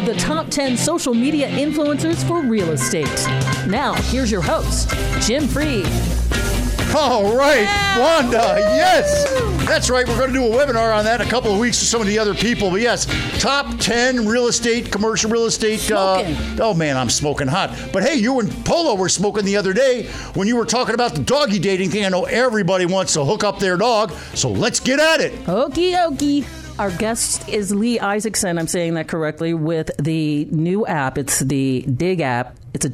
of the top 10 social media influencers for real estate. Now, here's your host, Jim Freed. All right, Wanda, yes. That's right. We're going to do a webinar on that in a couple of weeks with some of the other people. But yes, top 10 real estate, commercial real estate. Oh, man, I'm smoking hot. But hey, you and Polo were smoking the other day when you were talking about the doggy dating thing. I know everybody wants to hook up their dog, so let's get at it. Okie dokie. Our guest is Lee Isaacson, I'm saying that correctly, with the new app. It's the Dig app. It's a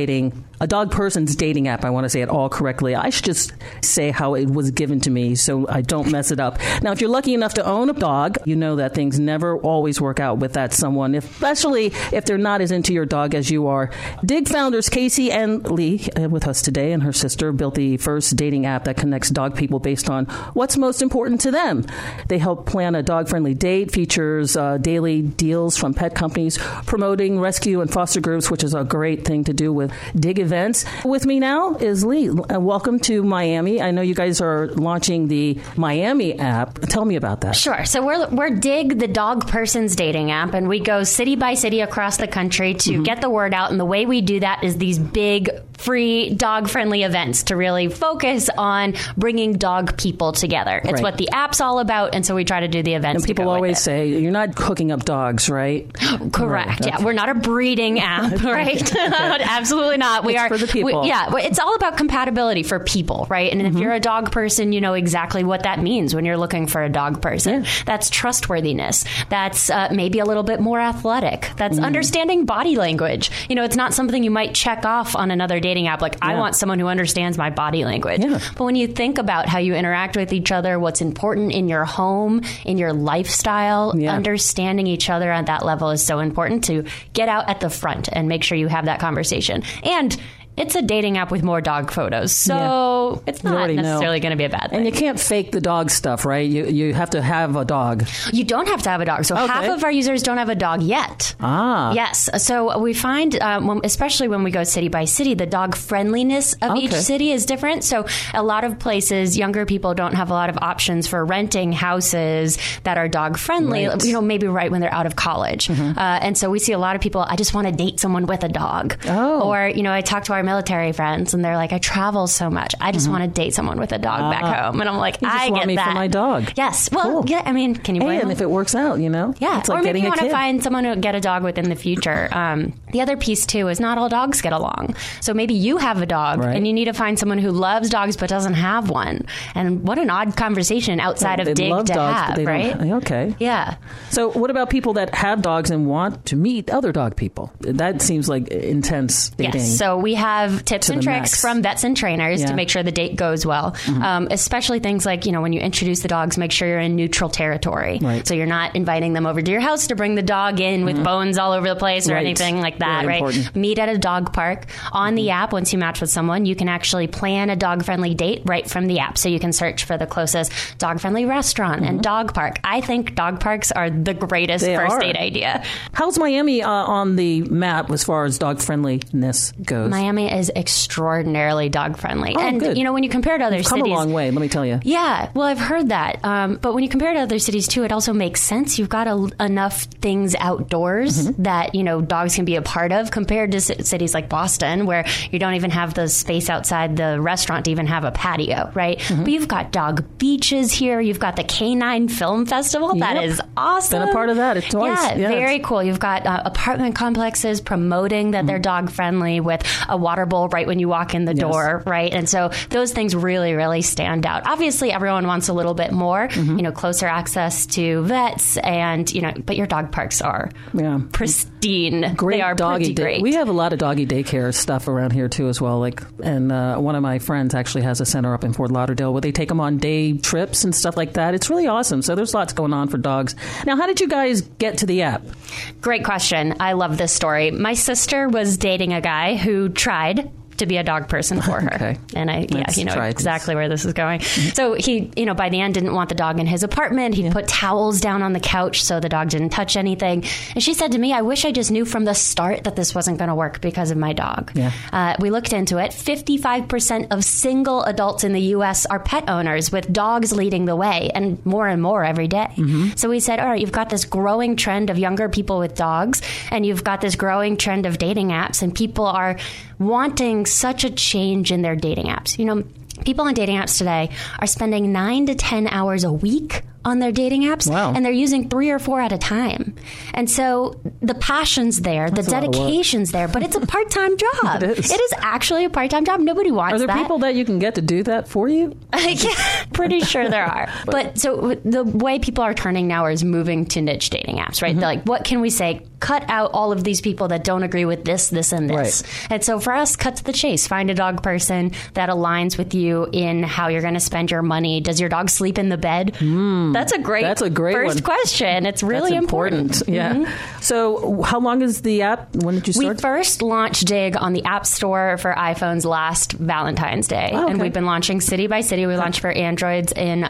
dog person's dating app. I want to say it all correctly. I should just say how it was given to me so I don't mess it up. Now, if you're lucky enough to own a dog, you know that things never always work out with that someone, especially if they're not as into your dog as you are. Dig founders Casey and Lee, with us today, and her sister, built the first dating app that connects dog people based on what's most important to them. They help plan a dog-friendly date, features daily deals from pet companies, promoting rescue and foster groups, which is a great thing to do with Dig events. With me now is Lee. Welcome to Miami. I know you guys are launching the Miami app. Tell me about that. Sure. So we're Dig, the dog person's dating app, and we go city by city across the country to get the word out. And the way we do that is these big, free, dog-friendly events to really focus on bringing dog people together. It's what the app's all about, and so we try to do the events. And people always say, you're not hooking up dogs, right? Correct. Right. Yeah, we're not a breeding app, right? Absolutely not. We are for the people. It's all about compatibility for people, right? And if you're a dog person, you know exactly what that means when you're looking for a dog person. Yeah. That's trustworthiness. That's maybe a little bit more athletic. That's understanding body language. You know, it's not something you might check off on another dating app. Like, I want someone who understands my body language. Yeah. But when you think about how you interact with each other, what's important in your home, in your lifestyle, understanding each other at that level is so important to get out at the front and make sure you have that conversation. And it's a dating app with more dog photos, so it's not necessarily going to be a bad thing. And you can't fake the dog stuff, right? You have to have a dog. You don't have to have a dog. So half of our users don't have a dog yet. Yes. So we find, especially when we go city by city, the dog friendliness of each city is different. So a lot of places, younger people don't have a lot of options for renting houses that are dog friendly, maybe right when they're out of college. And so we see a lot of people, I just want to date someone with a dog. Or, I talk to our military friends and they're like, I travel so much. I just want to date someone with a dog back home. And I'm like, I get me that. For my dog. Yes. Well, cool. Yeah, I mean, can you blame And if it works out, Yeah. It's like or maybe getting you want to find someone to get a dog with in the future. The other piece, too, is not all dogs get along. So maybe you have a dog and you need to find someone who loves dogs but doesn't have one. And what an odd conversation outside of Dig to have, right? Okay. Yeah. So what about people that have dogs and want to meet other dog people? That seems like intense dating. Yes. So we have tips and tricks from vets and trainers to make sure the date goes well. Especially things like, when you introduce the dogs, make sure you're in neutral territory. Right. So you're not inviting them over to your house to bring the dog in with bones all over the place or anything like that, right? Important. Meet at a dog park. On the app, once you match with someone, you can actually plan a dog-friendly date right from the app. So you can search for the closest dog-friendly restaurant and dog park. I think dog parks are the greatest first date idea. How's Miami on the map as far as dog-friendliness goes? Miami is extraordinarily dog-friendly. And, good. When you compare to other cities... come a long way, let me tell you. Yeah, well, I've heard that. But when you compare to other cities, too, it also makes sense. You've got enough things outdoors that, dogs can be a part of compared to cities like Boston, where you don't even have the space outside the restaurant to even have a patio, right? But you've got dog beaches here. You've got the Canine Film Festival. That is awesome. Been a part of that twice. Yeah, very cool. You've got apartment complexes promoting that they're dog-friendly with a water bowl right when you walk in the door, right? And so those things really, really stand out. Obviously, everyone wants a little bit more, closer access to vets and, but your dog parks are pristine. Great they are doggy pretty great. We have a lot of doggy daycare stuff around here, too, as well. And one of my friends actually has a center up in Fort Lauderdale where they take them on day trips and stuff like that. It's really awesome. So there's lots going on for dogs. Now, how did you guys get to the app? Great question. I love this story. My sister was dating a guy who tried to be a dog person for her. Okay. And you know exactly where this is going. So he, you know, by the end didn't want the dog in his apartment. He put towels down on the couch so the dog didn't touch anything. And she said to me, I wish I just knew from the start that this wasn't going to work because of my dog. Yeah. We looked into it. 55% of single adults in the U.S. are pet owners, with dogs leading the way, and more every day. So we said, all right, you've got this growing trend of younger people with dogs, and you've got this growing trend of dating apps, and people are wanting such a change in their dating apps. You know, people on dating apps today are spending 9 to 10 hours a week on their dating apps, and they're using 3 or 4 at a time. And so the passion's there, the dedication's there, but it's a part-time job. It is actually a part-time job. Nobody wants that. Are there people that you can get to do that for you? Pretty sure there are. But so the way people are turning now is moving to niche dating apps, right? They're like, what can we say? Cut out all of these people that don't agree with this, this, and this. Right. And so for us, cut to the chase. Find a dog person that aligns with you in how you're going to spend your money. Does your dog sleep in the bed? That's a great first question. It's really important. Yeah. So how long is the app? When did you start? We first launched Dig on the App Store for iPhones last Valentine's Day. And we've been launching city by city. We launched for Androids in...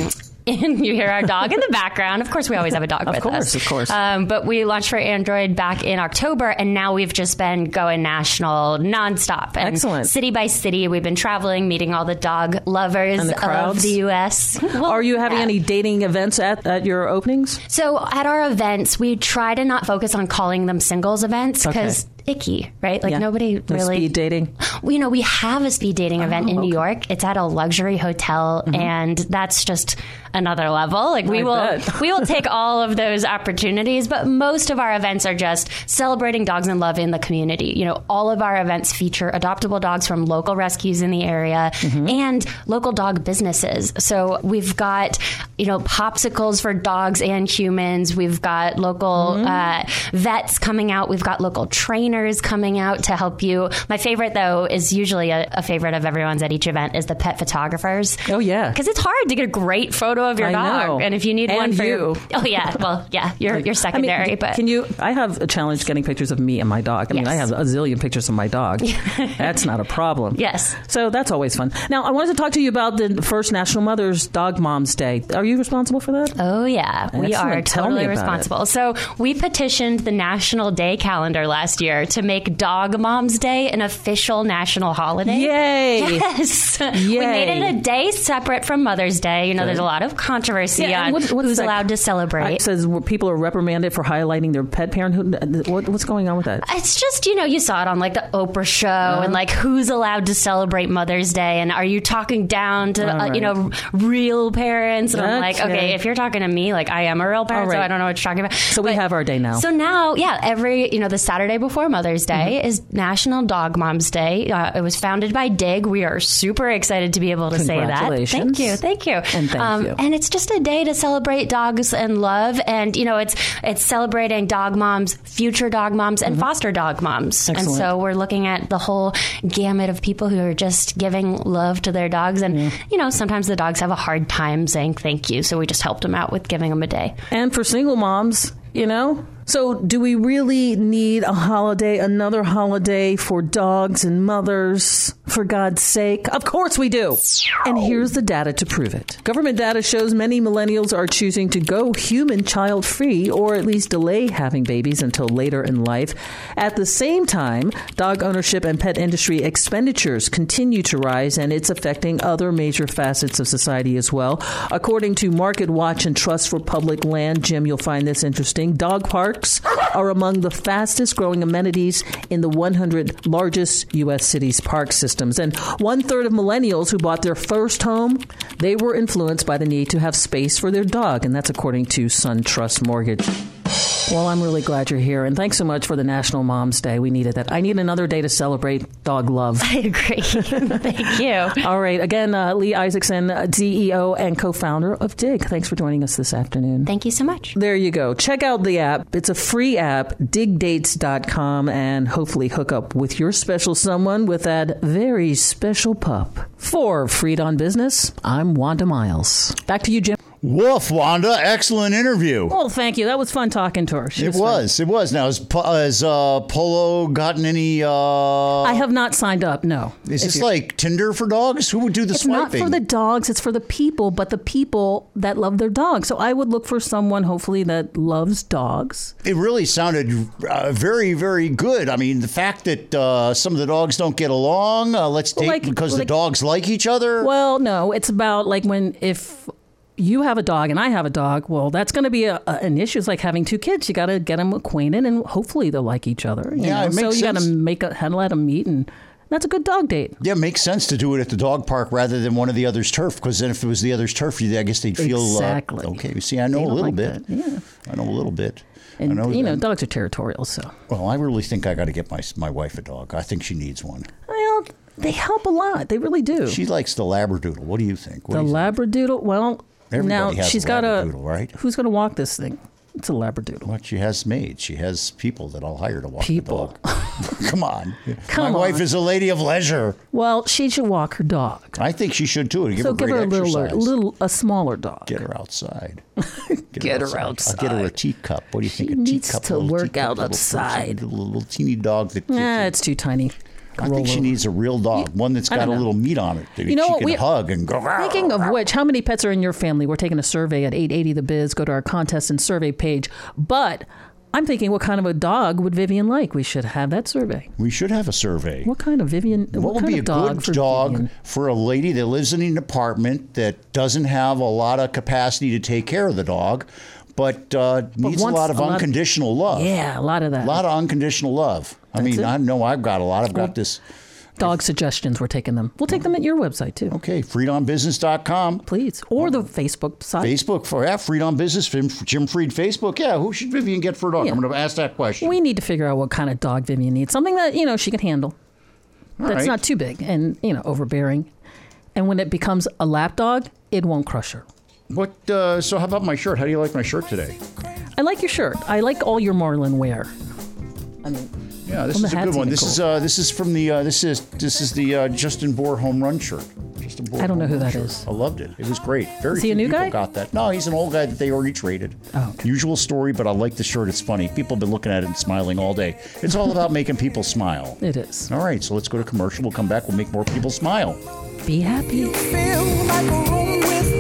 and you hear our dog in the background. Of course, we always have a dog with us. Of course. But we launched for Android back in October, and now we've just been going national nonstop. And excellent. City by city, we've been traveling, meeting all the dog lovers and the of the U.S. Well, are you having any dating events at your openings? So at our events, we try to not focus on calling them singles events because... icky, right? Like nobody really speed dating. You know, we have a speed dating event in New York. It's at a luxury hotel, and that's just another level. Like we will take all of those opportunities, but most of our events are just celebrating dogs and love in the community. You know, all of our events feature adoptable dogs from local rescues in the area and local dog businesses. So we've got, you know, popsicles for dogs and humans. We've got local vets coming out. We've got local trainers coming out to help you. My favorite, though, is usually a favorite of everyone's at each event is the pet photographers. Oh, yeah. Because it's hard to get a great photo of your dog. Know. And if you need one for you. Oh, yeah. Well, yeah, you're secondary. I mean, but can you? I have a challenge getting pictures of me and my dog. I mean, I have a zillion pictures of my dog. That's not a problem. Yes. So that's always fun. Now, I wanted to talk to you about the first National Mother's Dog Moms Day. Are you responsible for that? Oh, yeah. We are totally responsible. So we petitioned the National Day calendar last year to make Dog Moms Day an official national holiday. Yay! Yes. Yay. We made it a day separate from Mother's Day. You know, there's a lot of controversy on who's allowed to celebrate. It says people are reprimanded for highlighting their pet parenthood. What's going on with that? It's just, you know, you saw it on like the Oprah show and like who's allowed to celebrate Mother's Day, and are you talking down to, you know, real parents? And I'm like, okay, if you're talking to me, like I am a real parent, so I don't know what you're talking about. So we have our day now. So now, the Saturday before Mother's Day is National Dog Moms Day. it was founded by Dig. We are super excited to be able to say that. Thank you. And thank you. And it's just a day to celebrate dogs and love. And, you know, it's celebrating dog moms, future dog moms, and foster dog moms. Excellent. And so we're looking at the whole gamut of people who are just giving love to their dogs. And, you know, sometimes the dogs have a hard time saying thank you. So we just helped them out with giving them a day. And for single moms, you know, so do we really need a holiday, another holiday for dogs and mothers, for God's sake? Of course we do. And here's the data to prove it. Government data shows many millennials are choosing to go human child free, or at least delay having babies until later in life. At the same time, dog ownership and pet industry expenditures continue to rise, and it's affecting other major facets of society as well. According to Market Watch and Trust for Public Land, Jim, you'll find this interesting. Dog parks are among the fastest growing amenities in the 100 largest U.S. cities' park systems. And 1/3 of millennials who bought their first home, they were influenced by the need to have space for their dog. And that's according to SunTrust Mortgage. Well, I'm really glad you're here. And thanks so much for the National Moms Day. We needed that. I need another day to celebrate dog love. I agree. Thank you. All right. Again, Lee Isaacson, CEO and co-founder of Dig. Thanks for joining us this afternoon. Thank you so much. There you go. Check out the app. It's a free app, digdates.com, and hopefully hook up with your special someone with that very special pup. For Freed on Business, I'm Wanda Miles. Back to you, Jim. Woof, Wanda. Excellent interview. Well, thank you. That was fun talking to her. It was. Now, has Polo gotten any... I have not signed up, no. Is this like Tinder for dogs? Who would do the swiping? It's not for the dogs. It's for the people, but the people that love their dogs. So I would look for someone, hopefully, that loves dogs. It really sounded very, very good. I mean, the fact that some of the dogs don't get along, let's date because the dogs like each other. Well, no. It's about like if you have a dog and I have a dog, well, that's going to be an issue. It's like having two kids. You got to get them acquainted and hopefully they'll like each other. It makes sense. So you got to let them meet, and that's a good dog date. Yeah, it makes sense to do it at the dog park rather than one of the other's turf, because then if it was the other's turf, I guess they'd feel... Exactly. Okay, see, I know a little bit. Yeah. I know a little bit. And, dogs are territorial, so... Well, I really think I got to get my wife a dog. I think she needs one. Well, they help a lot. They really do. She likes the Labradoodle. What do you think? Labradoodle? Well... Everybody has she's a got Labradoodle, right? Who's going to walk this thing? It's a Labradoodle. What she has made. She has people that I'll hire to walk people. the dog. Come on. My wife is a lady of leisure. Well, she should walk her dog. I think she should too. Give her a smaller dog. Get her outside. Get her outside. I'll get her a teacup. What do you think? She needs to work out outside. A little teeny dog. It's too tiny. I think she needs a real dog, one that's got a little meat on it that she can hug and go. Speaking of which, how many pets are in your family? We're taking a survey at 880 The Biz. Go to our contest and survey page. But I'm thinking, what kind of a dog would Vivian like? We should have that survey. We should have a survey. What kind of Vivian? What would be a good dog for a lady that lives in an apartment that doesn't have a lot of capacity to take care of the dog, but needs a lot of unconditional love? Yeah, a lot of that. A lot of unconditional love. I know I've got a lot. I've got this. Dog suggestions, we're taking them. We'll take them at your website, too. Okay, freedombusiness.com. Please. Or the Facebook site. Facebook for Freedom Business, Jim Fried Facebook. Yeah, who should Vivian get for a dog? Yeah. I'm going to ask that question. We need to figure out what kind of dog Vivian needs. Something that, she can handle. That's not too big and, overbearing. And when it becomes a lap dog, it won't crush her. So how about my shirt? How do you like my shirt today? I like your shirt. I like all your Marlin wear. Yeah, this is a good one. This is from the this is the Justin Bohr home run shirt. I don't know who that is. I loved it. It was great. Very is he a new guy? Got that. No, he's an old guy that they already traded. Oh, okay. Usual story, but I like the shirt. It's funny. People have been looking at it and smiling all day. It's all about making people smile. It is. All right, so let's go to commercial. We'll come back. We'll make more people smile. Be happy. You feel like a room with